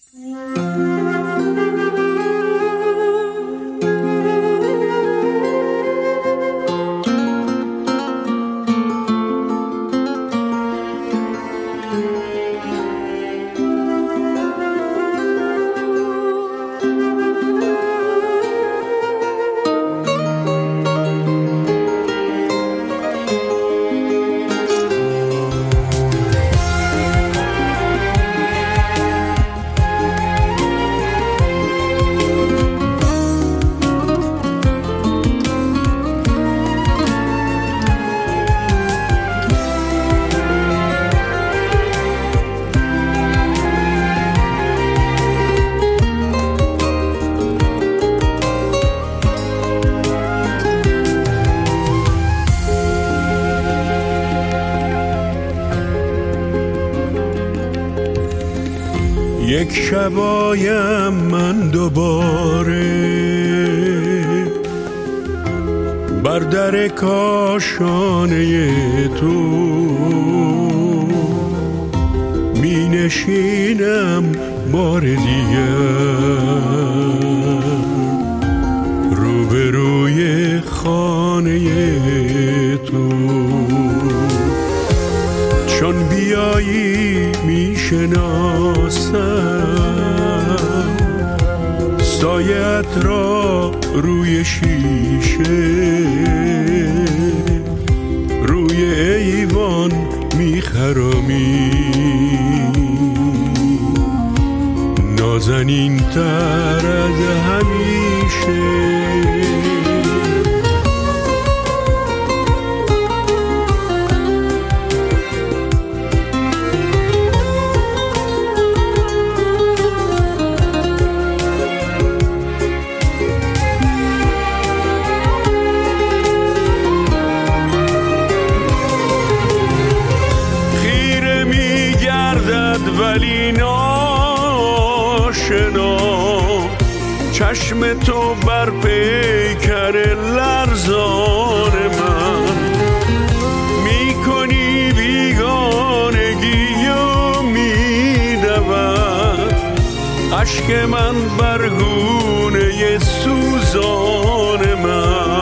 یک شبایم من دوباره بر در کاشانه تو می نشینم بار دیگر روبروی خانه تو. چون بیایی می شناسم سایت را روی شیشه روی ایوان می خرامی نازنین تر از همیشه. ولی ناشنا چشم تو بر پیکر لرزان من میکنی بیگانگی و میدود اشک من بر گونه سوزان من.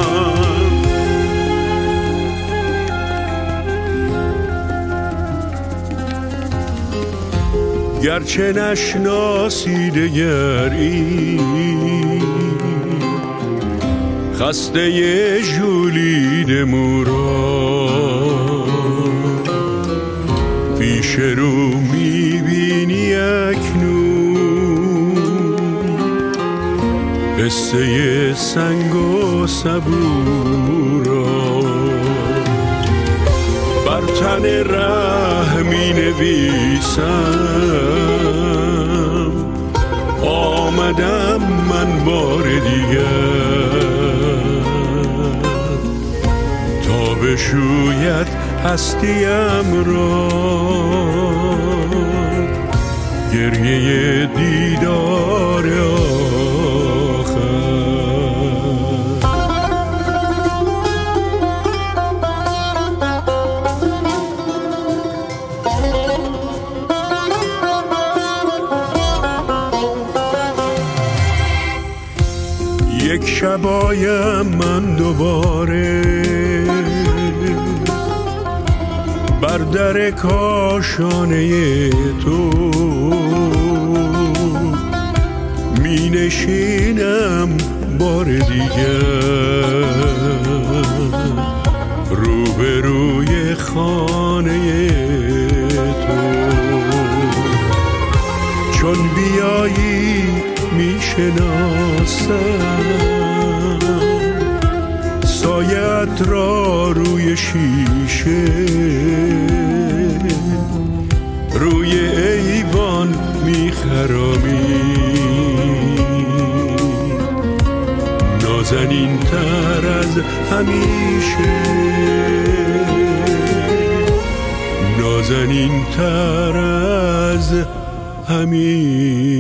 گرچه نشناسی دگری خسته ژولید مورا پیش رو میبینی اکنون قصه سنگ و صبورا بر تن ره می نویسم آمدم من بار دیگر تا بشوید هستیم را گریه دیدار یک شبایم من دوباره بر در کاشانه تو می نشینم بار دیگر روبروی خانه تو. چون بیایی می شناسم سایت را روی شیشه روی ایوان می خرامی نازنین تر از همیشه نازنین تر از همیشه.